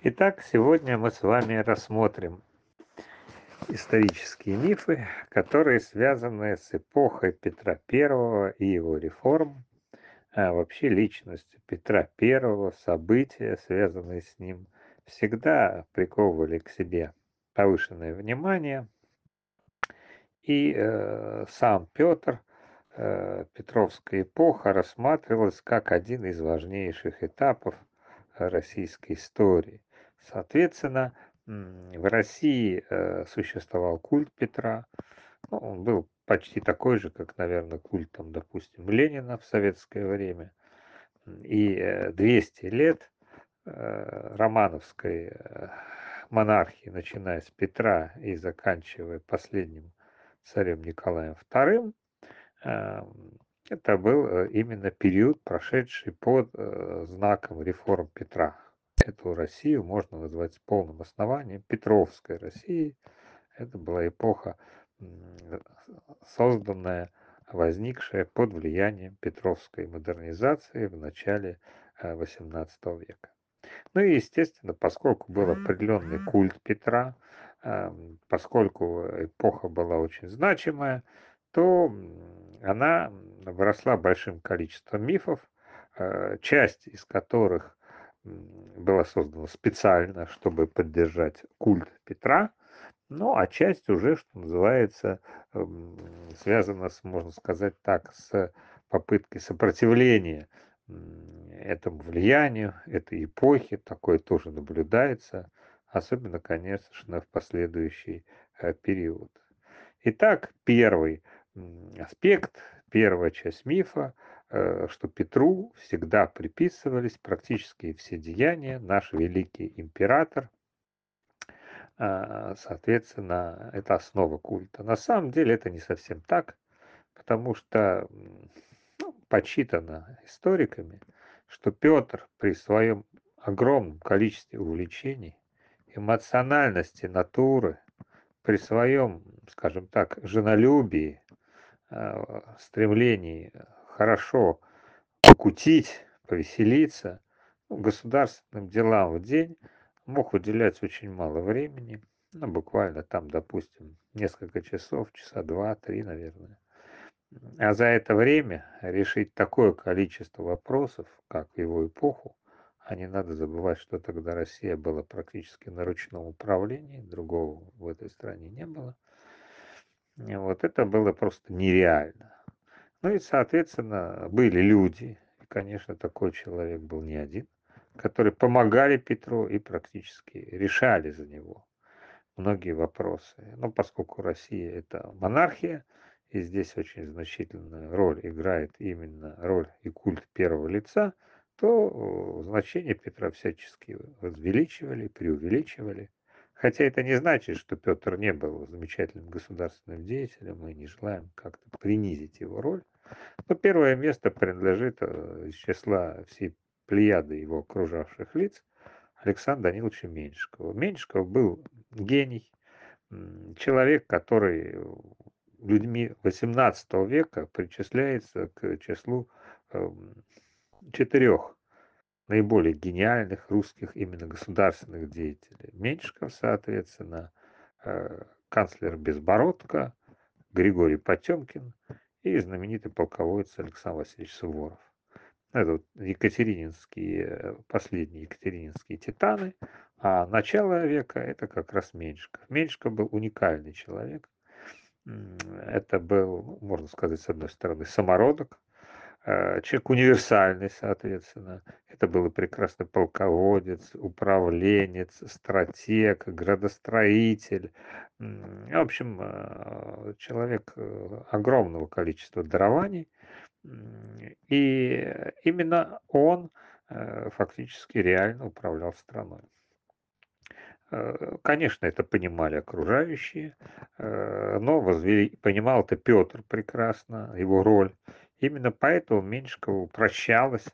Итак, сегодня мы с вами рассмотрим исторические мифы, которые связаны с эпохой Петра I и его реформ, а вообще личностью Петра I, события, связанные с ним, всегда приковывали к себе повышенное внимание, и сам Петр, Петровская эпоха рассматривалась как один из важнейших этапов российской истории. Соответственно, в России существовал культ Петра. Ну, он был почти такой же, как, наверное, культ, там, допустим, Ленина в советское время. И 200 лет романовской монархии, начиная с Петра и заканчивая последним царем Николаем II, это был именно период, прошедший под знаком реформ Петра. Эту Россию можно назвать с полным основанием Петровской Россией. Это была эпоха, м, созданная, возникшая под влиянием Петровской модернизации в начале XVIII века. Ну и, естественно, поскольку был определенный культ Петра, поскольку эпоха была очень значимая, то она выросла большим количеством мифов, часть из которых была создана специально, чтобы поддержать культ Петра, ну, а часть уже, что называется, связана с, можно сказать так, с попыткой сопротивления этому влиянию, этой эпохи. Такое тоже наблюдается, особенно, конечно, в последующий период. Итак, первый аспект, первая часть мифа, что Петру всегда приписывались практически все деяния. Наш великий император, соответственно, это основа культа. На самом деле это не совсем так, потому что ну, подсчитано историками, что Петр при своем огромном количестве увлечений, эмоциональности натуры, при своем, скажем так, женолюбии, стремлении хорошо покутить, повеселиться, ну, государственным делам в день мог уделять очень мало времени, ну, буквально там, допустим, несколько часов, часа два-три, наверное. А за это время решить такое количество вопросов, как в его эпоху, а не надо забывать, что тогда Россия была практически на ручном управлении, другого в этой стране не было. Вот это было просто нереально. Ну и, соответственно, были люди, и, конечно, такой человек был не один, которые помогали Петру и практически решали за него многие вопросы. Но поскольку Россия — это монархия, и здесь очень значительную роль играет именно роль и культ первого лица, то значение Петра всячески возвеличивали, преувеличивали. Хотя это не значит, что Петр не был замечательным государственным деятелем, мы не желаем как-то принизить его роль. Но первое место принадлежит из числа всей плеяды его окружавших лиц Александру Даниловичу Меньшикову. Меньшиков был гений, человек, который людьми XVIII века причисляется к числу эм, 4 наиболее гениальных русских именно государственных деятелей. Меньшиков, соответственно, канцлер Безбородко, Григорий Потемкин и знаменитый полководец Александр Васильевич Суворов. Это вот екатерининские, последние екатерининские титаны, а начало века — это как раз Меньшиков. Меньшиков был уникальный человек. Это был, ну, можно сказать, с одной стороны, самородок, человек универсальный, соответственно. Это был и прекрасный полководец, управленец, стратег, градостроитель. В общем, человек огромного количества дарований. И именно он фактически реально управлял страной. Конечно, это понимали окружающие, но понимал это Петр прекрасно, его роль. Именно поэтому Меньшикову прощалось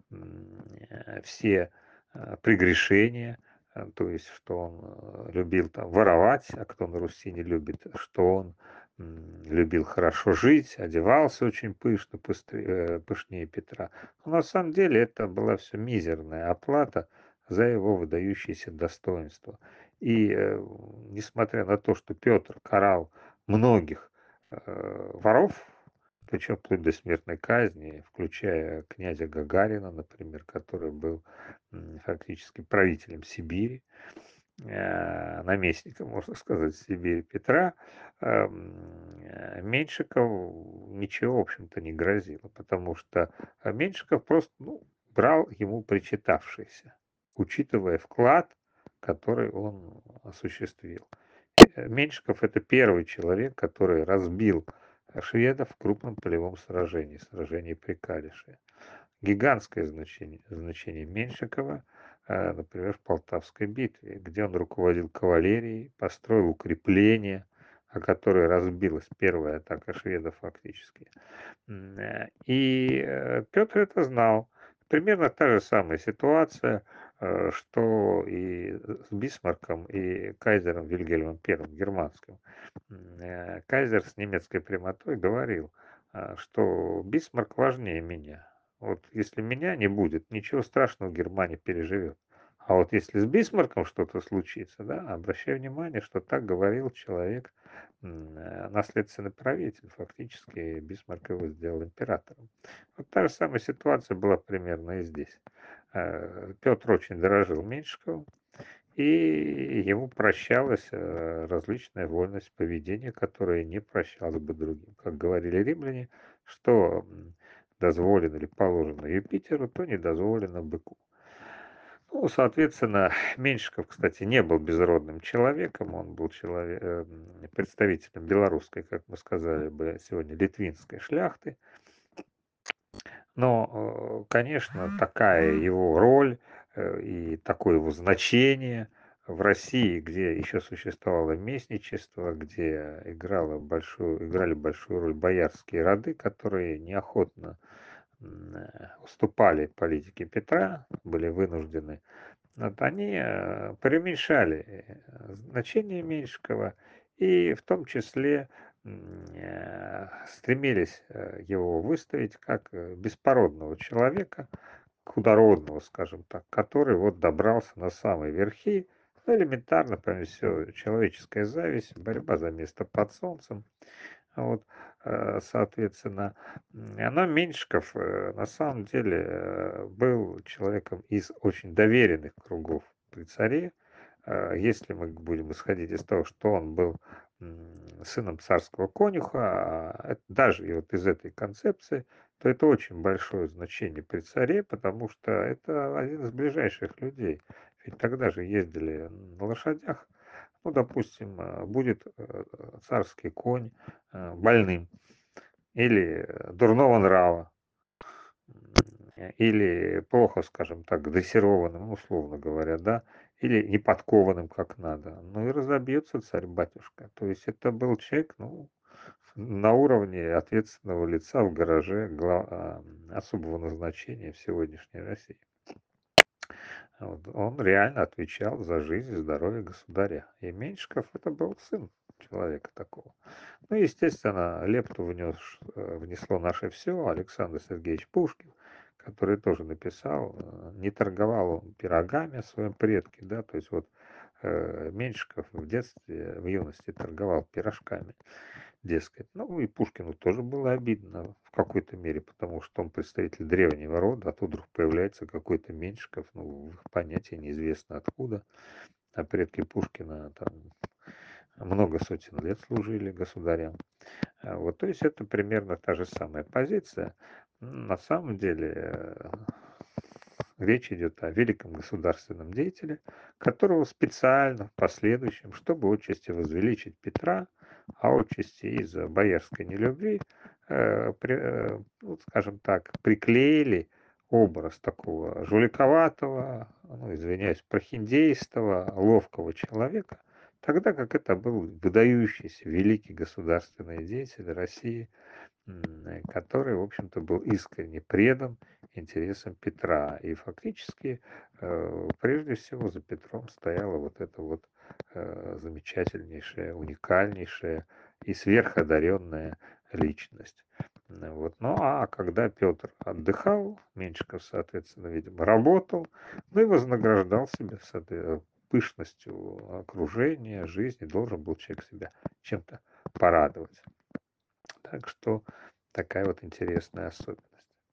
все прегрешения, то есть, что он любил там воровать, а кто на Руси не любит, что он любил хорошо жить, одевался очень пышно, пышнее Петра. Но на самом деле это была все мизерная оплата за его выдающиеся достоинства. И несмотря на то, что Петр карал многих воров, причем вплоть до смертной казни, включая князя Гагарина, например, который был фактически правителем Сибири, наместника, можно сказать, Сибири Петра, Меньшикову ничего, в общем-то, не грозило, потому что Меньшиков просто брал ему причитавшееся, учитывая вклад, который он осуществил. Меньшиков – это первый человек, который разбил шведов в крупном полевом сражении, сражении при Калише. Гигантское значение Меньшикова, например, в Полтавской битве, где он руководил кавалерией, построил укрепления, о которые разбилась первая атака шведов фактически. И Петр это знал. Примерно та же самая ситуация, что и с Бисмарком, и кайзером Вильгельмом I германским. Кайзер с немецкой прямотой говорил, что Бисмарк важнее меня. Вот если меня не будет, ничего страшного Германия переживет. А вот если с Бисмарком что-то случится, да, обращай внимание, что так говорил человек, наследственный правитель. Фактически Бисмарк его сделал императором. Вот та же самая ситуация была примерно и здесь. Петр очень дорожил Меньшиковым, и ему прощалась различная вольность поведения, которая не прощалась бы другим. Как говорили римляне, что дозволено или положено Юпитеру, то не дозволено быку. Ну, соответственно, Меньшиков, кстати, не был безродным человеком, он был представителем белорусской, как мы сказали бы сегодня, литвинской шляхты. Но, конечно, такая его роль и такое его значение в России, где еще существовало местничество, где играли большую роль боярские роды, которые неохотно уступали политике Петра, были вынуждены. Вот они преуменьшали значение Меньшикова и в том числе стремились его выставить как беспородного человека, худородного, скажем так, который вот добрался на самые верхи. Ну, элементарно, прежде всего, человеческая зависть, борьба за место под солнцем. Вот, соответственно, но Меньшиков на самом деле был человеком из очень доверенных кругов при царе. Если мы будем исходить из того, что он был сыном царского конюха, даже и вот из этой концепции, то это очень большое значение при царе, потому что это один из ближайших людей. Ведь тогда же ездили на лошадях. Ну, допустим, будет царский конь больным или дурного нрава, или плохо, скажем так, дрессированным, ну, условно говоря, да, или не подкованным как надо. Ну и разобьется царь-батюшка. То есть это был человек, ну, на уровне ответственного лица в гараже особого назначения в сегодняшней России. Вот. Он реально отвечал за жизнь и здоровье государя. И Меньшиков это был сын человека такого. Ну, естественно, лепту внесло наше все Александр Сергеевич Пушкин, который тоже написал, не торговал он пирогами о своем предке, да, то есть вот Меньшиков в детстве, в юности торговал пирожками, дескать. Ну, и Пушкину тоже было обидно в какой-то мере, потому что он представитель древнего рода, а тут вдруг появляется какой-то Меньшиков, ну, в их понятии неизвестно откуда, а предки Пушкина там много сотен лет служили государям. Вот, то есть это примерно та же самая позиция. На самом деле речь идет о великом государственном деятеле, которого специально в последующем, чтобы отчасти возвеличить Петра, а отчасти из-за боярской нелюбви, ну, скажем так, приклеили образ такого жуликоватого, ну, извиняюсь, прохиндеистого, ловкого человека, тогда как это был выдающийся великий государственный деятель России, который, в общем-то, был искренне предан интересам Петра. И фактически, прежде всего, за Петром стояла вот эта вот замечательнейшая, уникальнейшая и сверходаренная личность. Вот. Ну, а когда Петр отдыхал, Меньшиков, соответственно, видимо, работал, ну и вознаграждал себя пышностью окружения, жизни, должен был человек себя чем-то порадовать. Так что такая вот интересная особенность.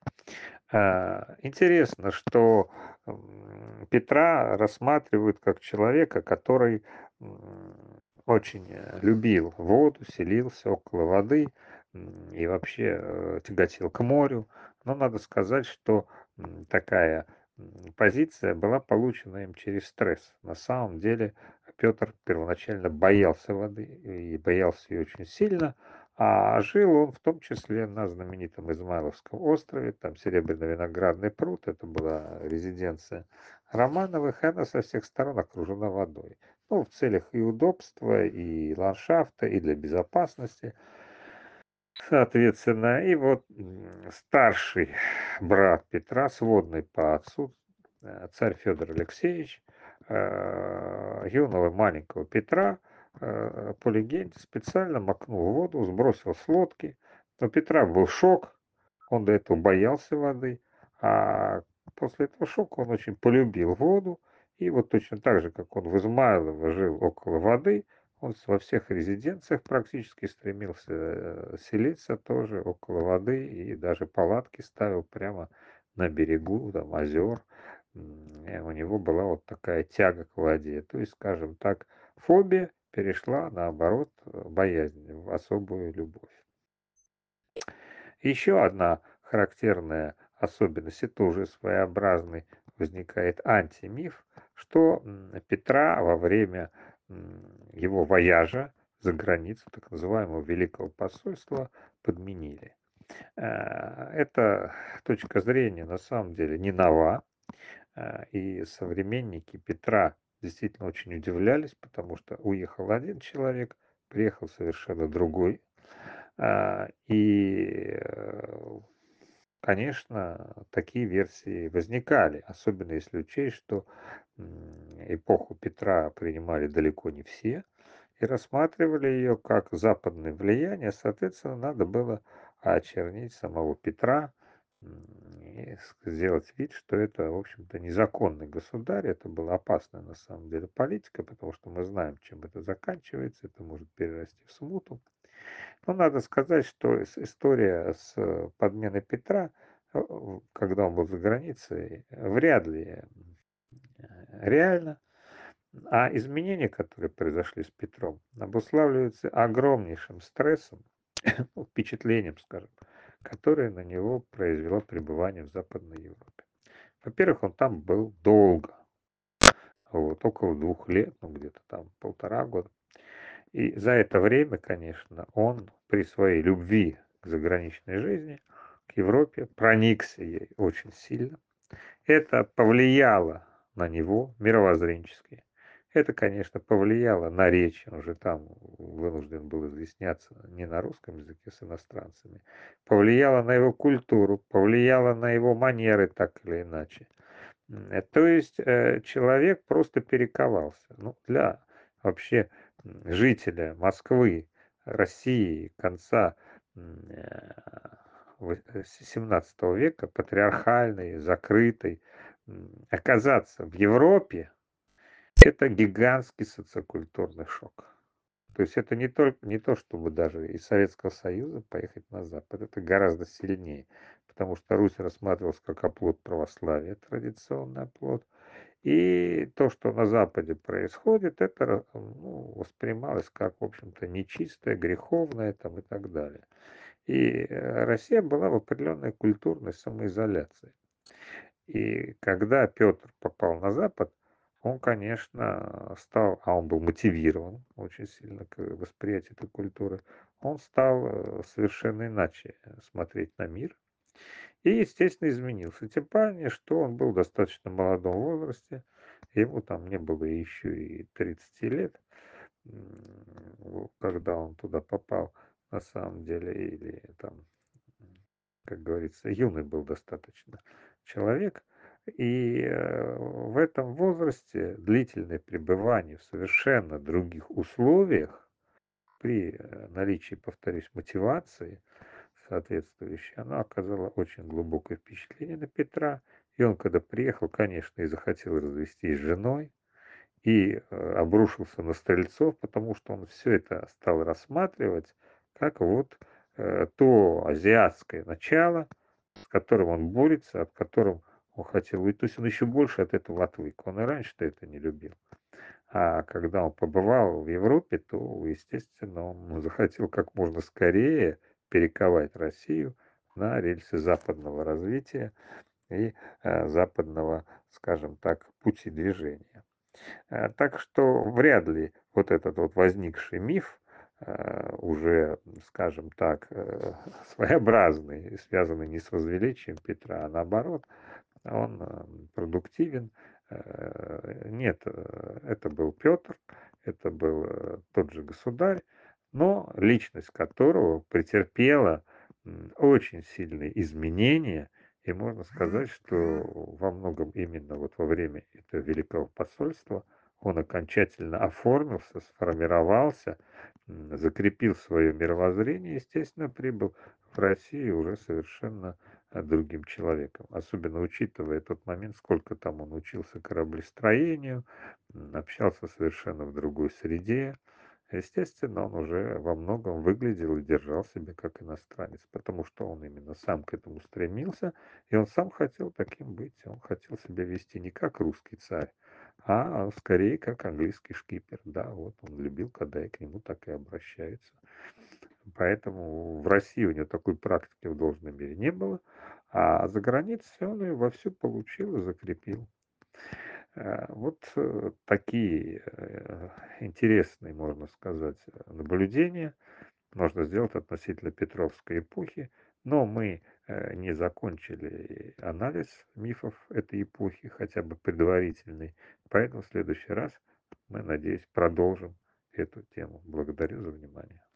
Интересно, что Петра рассматривают как человека, который очень любил воду, селился около воды и вообще тяготел к морю. Но надо сказать, что такая позиция была получена им через стресс. На самом деле Петр первоначально боялся воды и боялся ее очень сильно, а жил он в том числе на знаменитом Измайловском острове, там Серебряно-Виноградный пруд, это была резиденция Романовых, и она со всех сторон окружена водой. Ну, в целях и удобства, и ландшафта, и для безопасности. Соответственно, и вот старший брат Петра, сводный по отцу, царь Федор Алексеевич, юного маленького Петра, по легенде, специально макнул в воду, сбросил с лодки. У Петра был шок, он до этого боялся воды, а после этого шока он очень полюбил воду. И вот точно так же, как он в Измайлово жил около воды, он во всех резиденциях практически стремился селиться тоже около воды и даже палатки ставил прямо на берегу там, озер. У него была вот такая тяга к воде. То есть, скажем так, фобия перешла, наоборот, боязнь в особую любовь. Еще одна характерная особенность, это уже своеобразный возникает антимиф, что Петра во время его вояжа за границу, так называемого Великого посольства, подменили. Эта точка зрения на самом деле не нова, и современники Петра действительно очень удивлялись, потому что уехал один человек, приехал совершенно другой. И конечно, такие версии возникали, особенно если учесть, что эпоху Петра принимали далеко не все и рассматривали ее как западное влияние. Соответственно, надо было очернить самого Петра и сделать вид, что это, в общем-то, незаконный государь. Это была опасная на самом деле политика, потому что мы знаем, чем это заканчивается. Это может перерасти в смуту. Но надо сказать, что история с подменой Петра, когда он был за границей, вряд ли реальна. А изменения, которые произошли с Петром, обуславливаются огромнейшим стрессом, ну, впечатлением, скажем, которое на него произвело пребывание в Западной Европе. Во-первых, он там был долго, вот, около 2 лет, ну где-то там 1,5 года. И за это время, конечно, он при своей любви к заграничной жизни, к Европе, проникся ей очень сильно. Это повлияло на него мировоззренчески. Это, конечно, повлияло на речь. Он же там вынужден был изъясняться не на русском языке с иностранцами. Повлияло на его культуру, повлияло на его манеры так или иначе. То есть человек просто перековался. Ну, для вообще жителя Москвы, России конца 17 века, патриархальной, закрытой, оказаться в Европе, это гигантский социокультурный шок. То есть это не то, чтобы даже из Советского Союза поехать на Запад, это гораздо сильнее, потому что Русь рассматривалась как оплот православия, традиционный оплот, и то, что на Западе происходит, это ну, воспринималось как, в общем-то, нечистое, греховное там, и так далее. И Россия была в определенной культурной самоизоляции. И когда Петр попал на Запад, он, конечно, стал, а он был мотивирован очень сильно к восприятию этой культуры, он стал совершенно иначе смотреть на мир и, естественно, изменился. Тем паче, что он был в достаточно молодом возрасте, ему там не было еще и 30 лет, когда он туда попал на самом деле, или там как говорится, юный был достаточно человек. И в этом возрасте длительное пребывание в совершенно других условиях при наличии, повторюсь, мотивации, соответствующее, оно оказало очень глубокое впечатление на Петра. И он, когда приехал, конечно, и захотел развестись с женой, и обрушился на стрельцов, потому что он все это стал рассматривать как вот то азиатское начало, с которым он борется, от которого он хотел уйти. То есть он еще больше от этого отвык. Он и раньше-то это не любил. А когда он побывал в Европе, то, естественно, он захотел как можно скорее перековать Россию на рельсы западного развития и западного, скажем так, пути движения. Так что вряд ли вот этот вот возникший миф, уже, скажем так, своеобразный, связанный не с возвеличием Петра, а наоборот, он продуктивен. Нет, это был Петр, это был тот же государь, но личность которого претерпела очень сильные изменения, и можно сказать, что во многом именно вот во время этого великого посольства он окончательно оформился, сформировался, закрепил свое мировоззрение, естественно, прибыл в Россию уже совершенно другим человеком. Особенно учитывая тот момент, сколько там он учился кораблестроению, общался совершенно в другой среде. Естественно, он уже во многом выглядел и держал себя как иностранец, потому что он именно сам к этому стремился, и он сам хотел таким быть. Он хотел себя вести не как русский царь, а скорее как английский шкипер. Да, вот он любил, когда и к нему так и обращаются. Поэтому в России у него такой практики в должной мере не было, а за границей он ее вовсю получил и закрепил. Вот такие интересные, можно сказать, наблюдения можно сделать относительно Петровской эпохи, но мы не закончили анализ мифов этой эпохи, хотя бы предварительный, поэтому в следующий раз мы, надеюсь, продолжим эту тему. Благодарю за внимание.